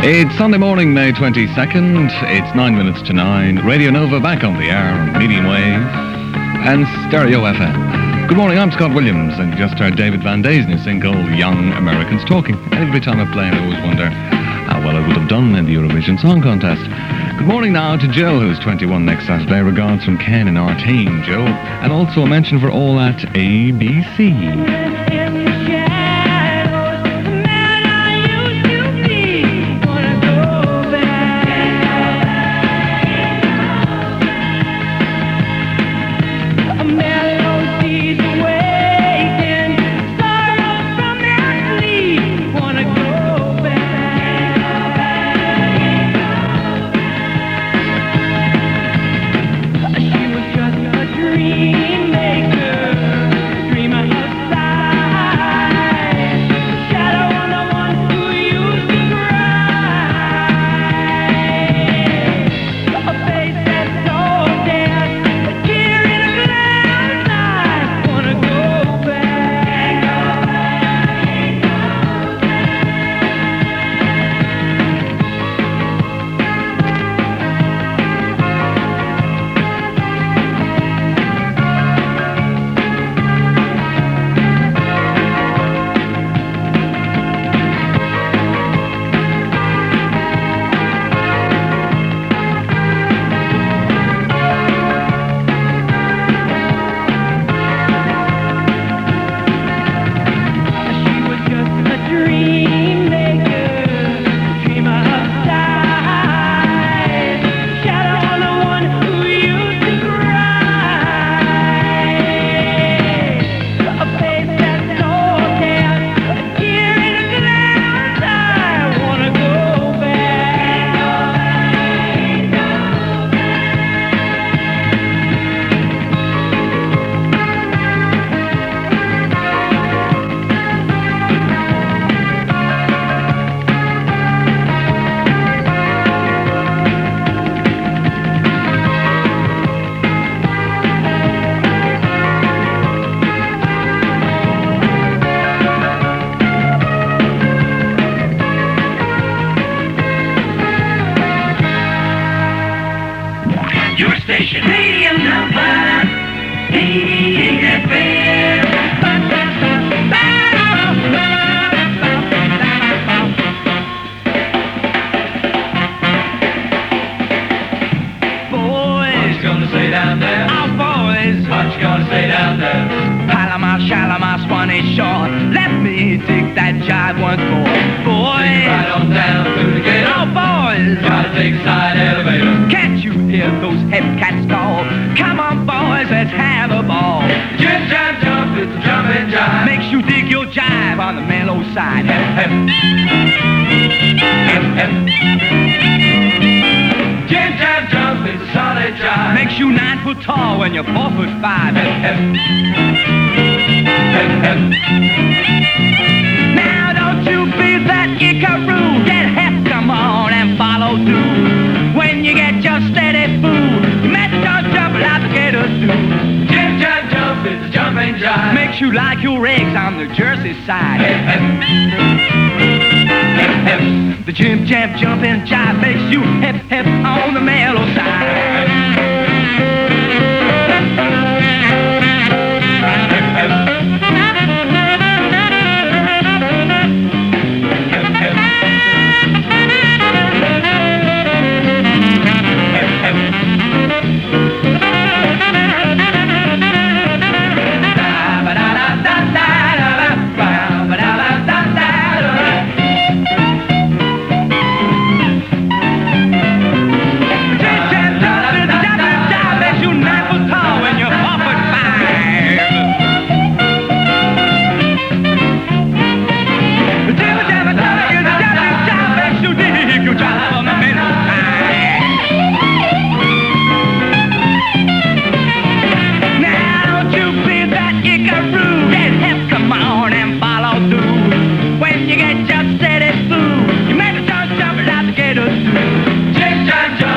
It's Sunday morning, May 22nd. It's 9 minutes to 9. Radio Nova back on the air on medium wave and Stereo FM. Good morning, I'm Scott Williams, and you just heard David Van Day's new single, Young Americans Talking. Every time I play it, I always wonder how well I would have done in the Eurovision Song Contest. Good morning now to Joe, who's 21 next Saturday. Regards from Ken and Artane, Joe. And also a mention for all at ABC.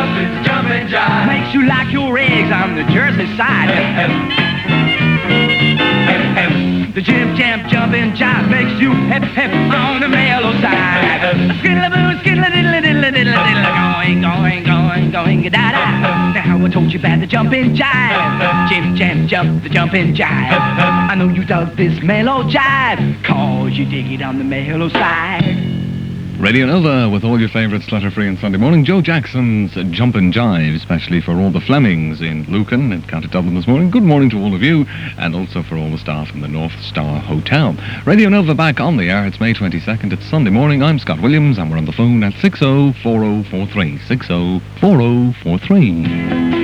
Makes you like your eggs on the Jersey side. hip, hip. The jim jam jumping jive makes you hip, hip on the mellow side. Skiddly-boo, skiddly-diddly-diddly-diddly, going, da-da. Now I told you about the jumping jive. Jim jam jump, the jumping jive. I know you dug this mellow jive, cause you dig it on the mellow side. Radio Nova with all your favourites, Clutter-free and Sunday morning. Joe Jackson's Jumpin' Jive, especially for all the Flemings in Lucan and County Dublin this morning. Good morning to all of you, and also for all the staff in the North Star Hotel. Radio Nova back on the air. It's May 22nd. It's Sunday morning. I'm Scott Williams, and we're on the phone at 604043. 604043.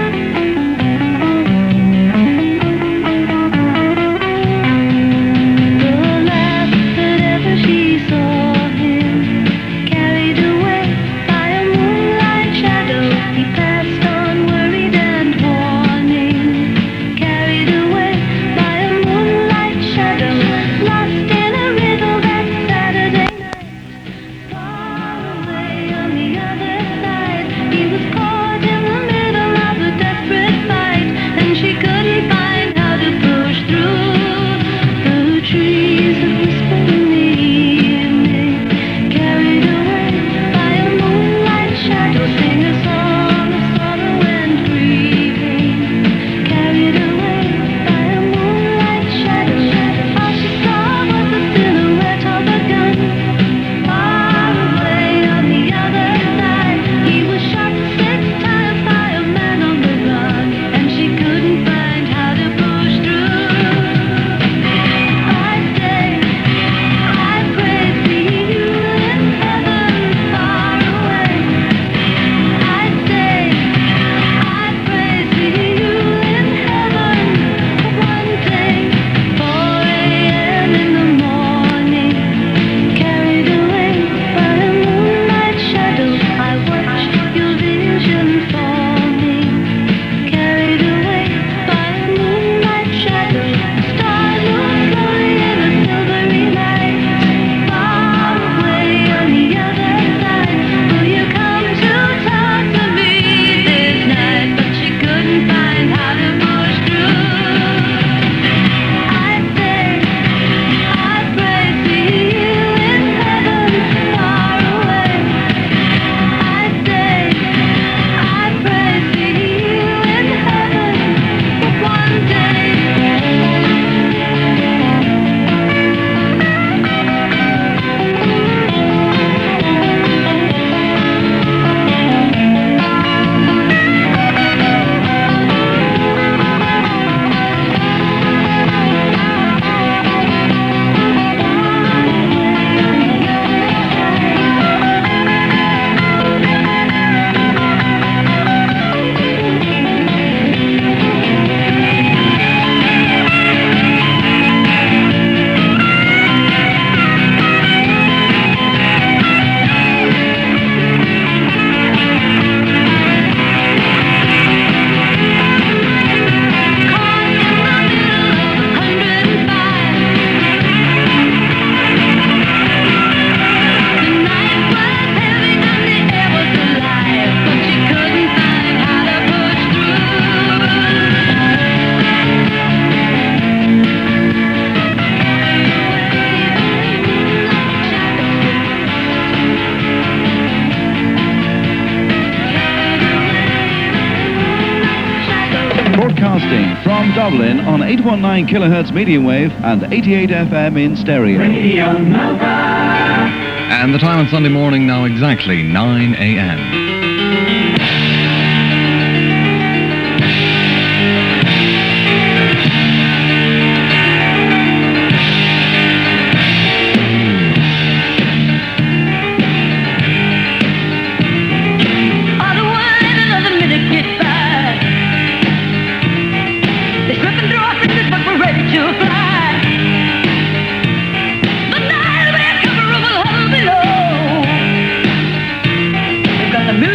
Broadcasting from Dublin on 819 kHz medium wave and 88 FM in stereo. Radio Nova. And the time on Sunday morning now exactly 9 a.m. The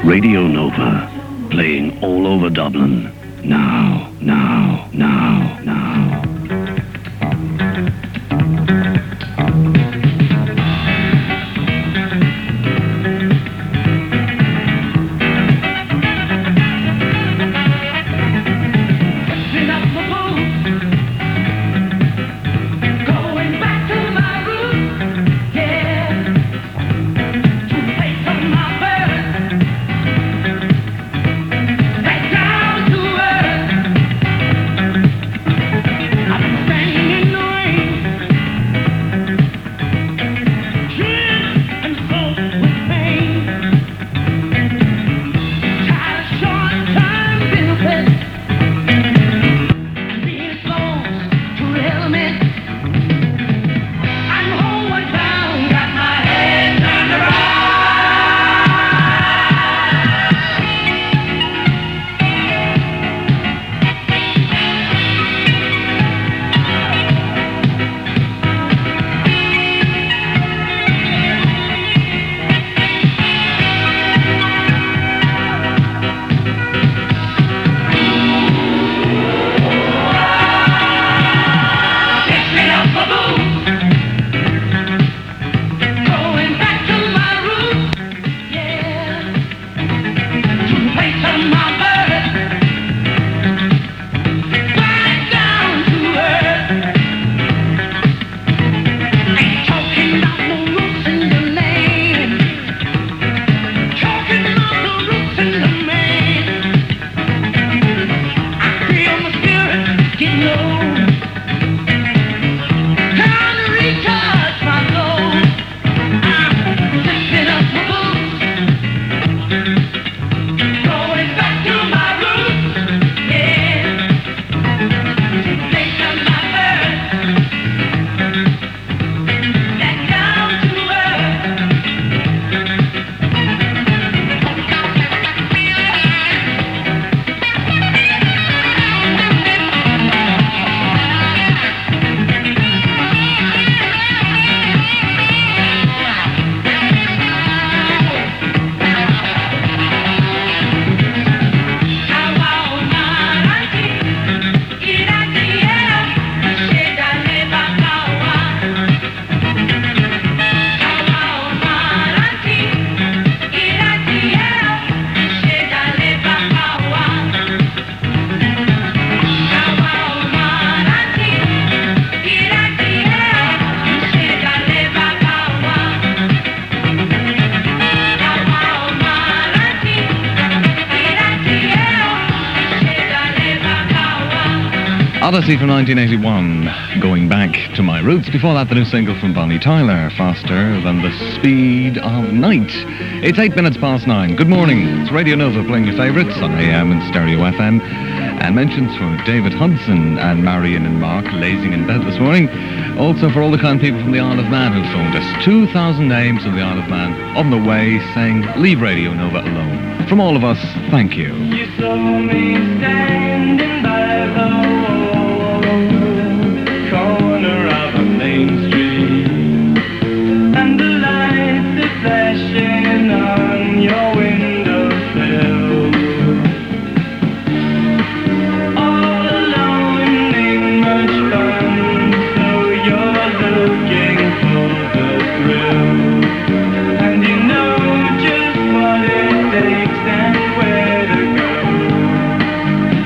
Radio Nova, playing all over Dublin. Now, now, now, now. Odyssey from 1981, Going Back to My Roots. Before that, the new single from Bonnie Tyler, Faster Than the Speed of Night. It's 8 minutes past 9. Good morning. It's Radio Nova playing your favourites on AM and Stereo FM. And mentions for David Hudson and Marion and Mark lazing in bed this morning. Also for all the kind people from the Isle of Man who phoned us. 2,000 names of the Isle of Man on the way saying, leave Radio Nova alone. From all of us, thank you. You saw me standing by the corner of a main street, and the lights are flashing on your windowsill. All alone ain't much fun, so you're looking for the thrill, and you know just what it takes and where to go.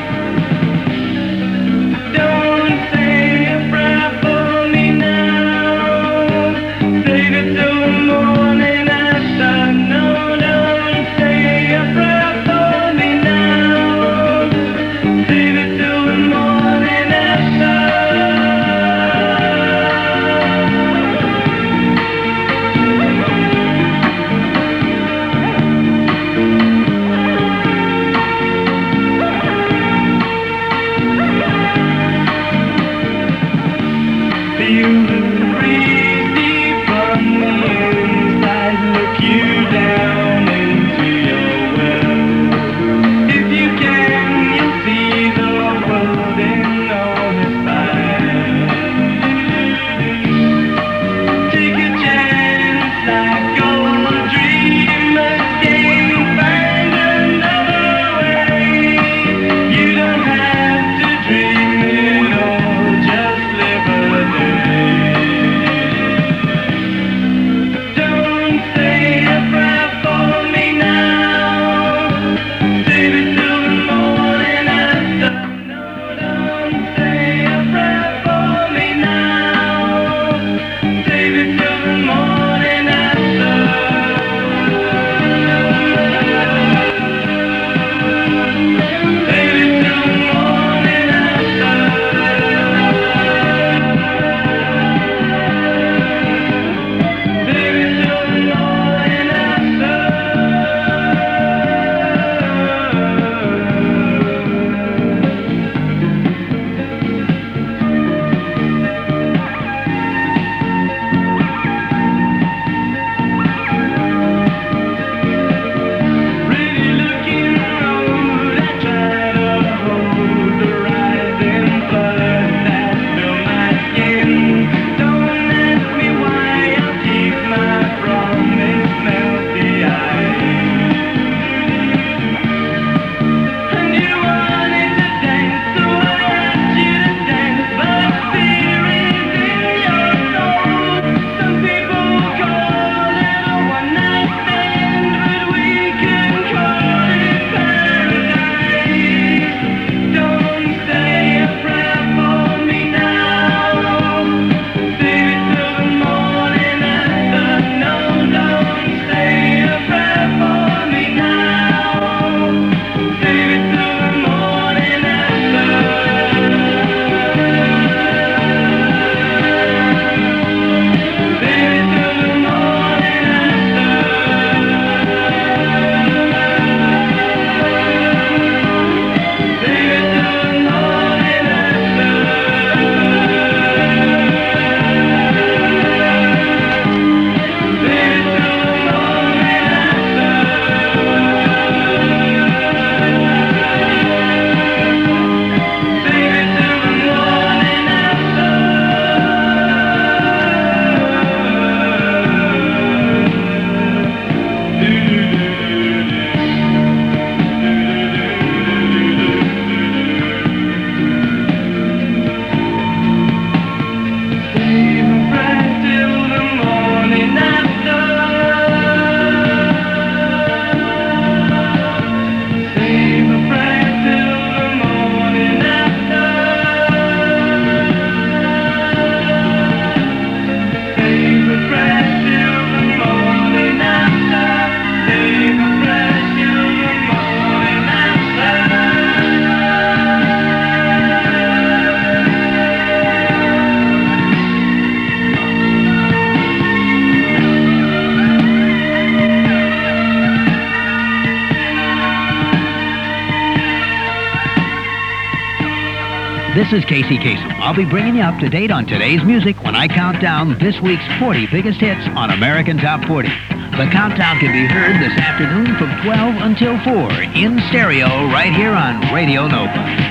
This is Casey Kasem. I'll be bringing you up to date on today's music when I count down this week's 40 biggest hits on American Top 40. The countdown can be heard this afternoon from 12 until 4 in stereo right here on Radio Nova.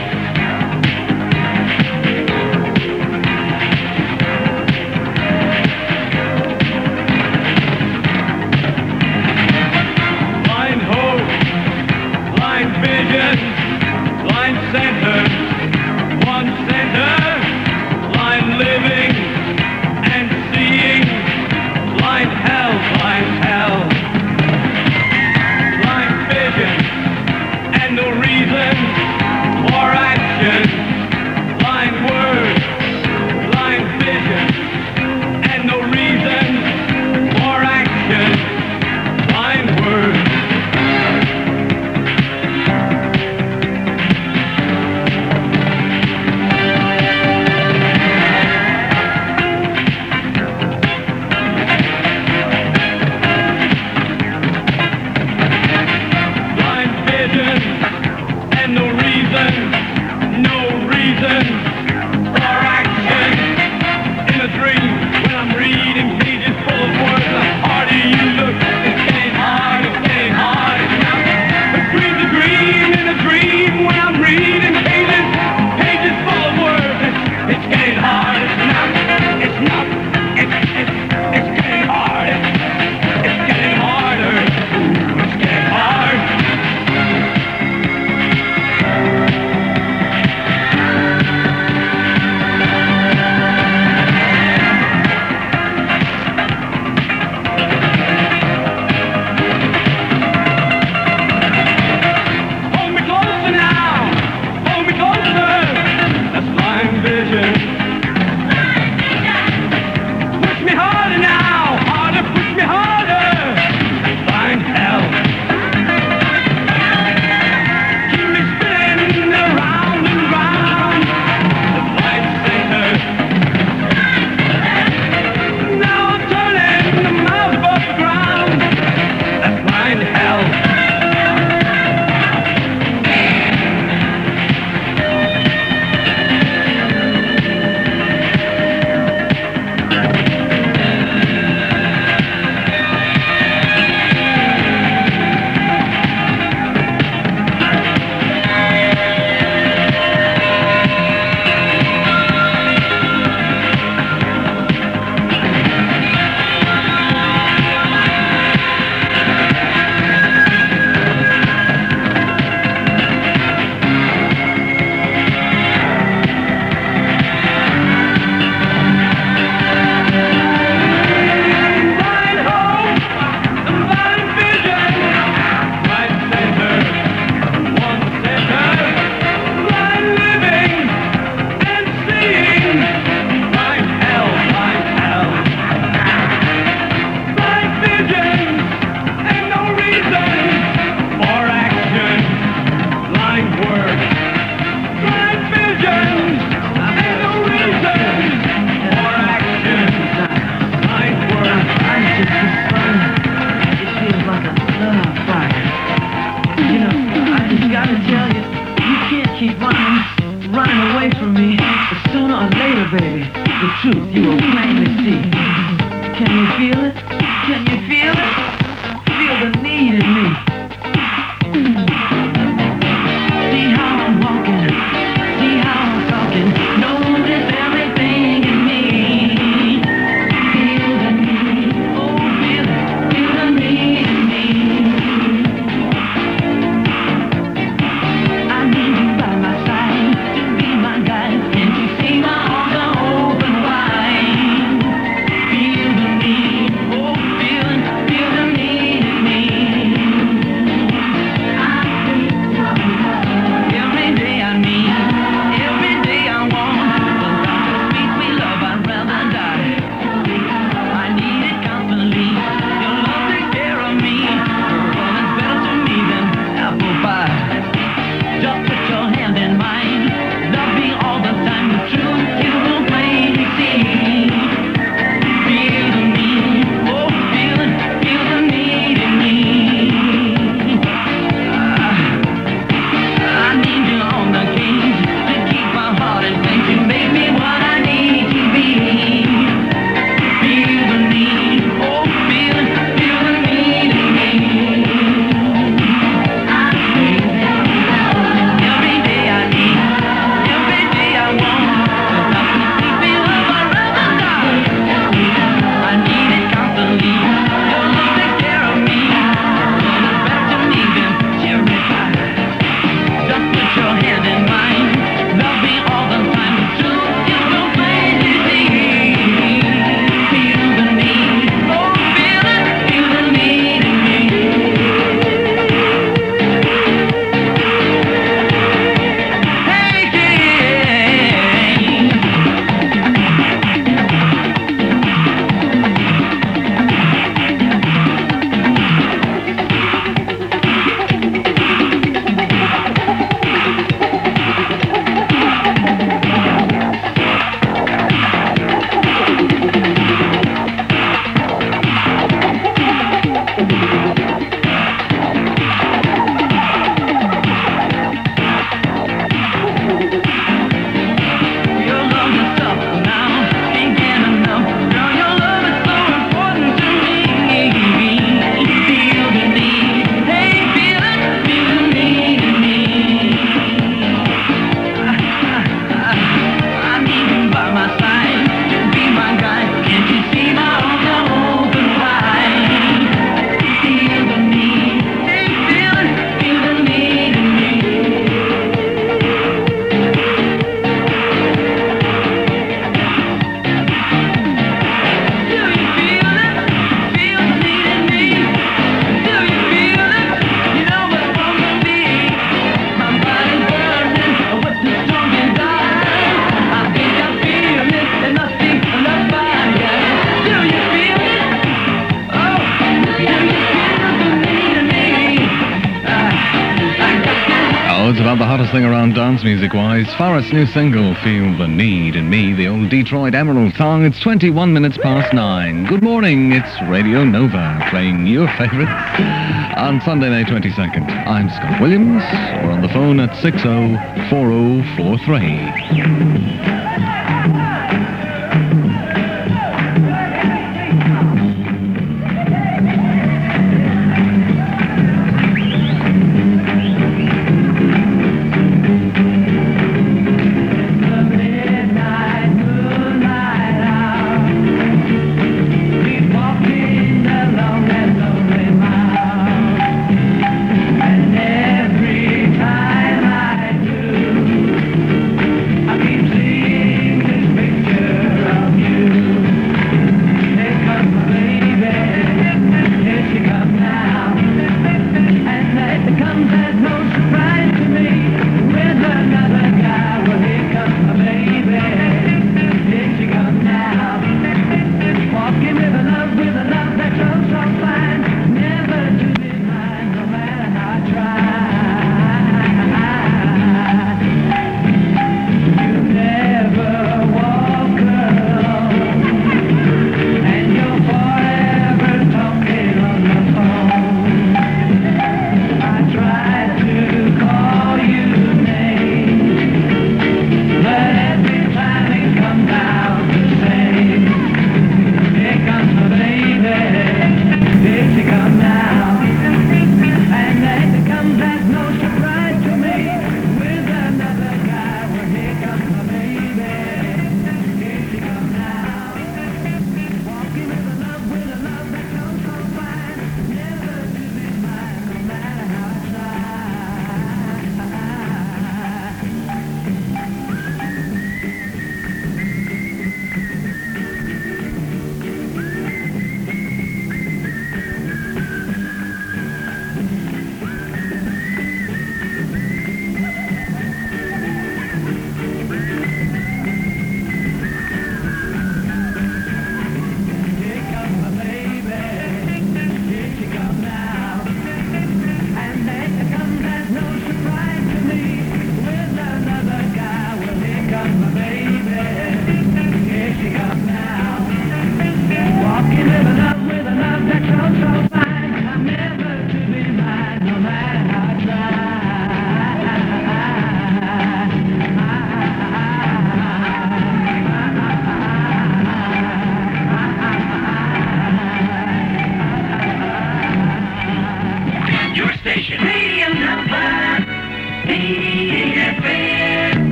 thing around dance music-wise. Forrest's new single, Feel the Need in Me, the old Detroit Emerald song. It's 21 minutes past 9. Good morning, it's Radio Nova, playing your favourites on Sunday, May 22nd. I'm Scott Williams. We're on the phone at 604043.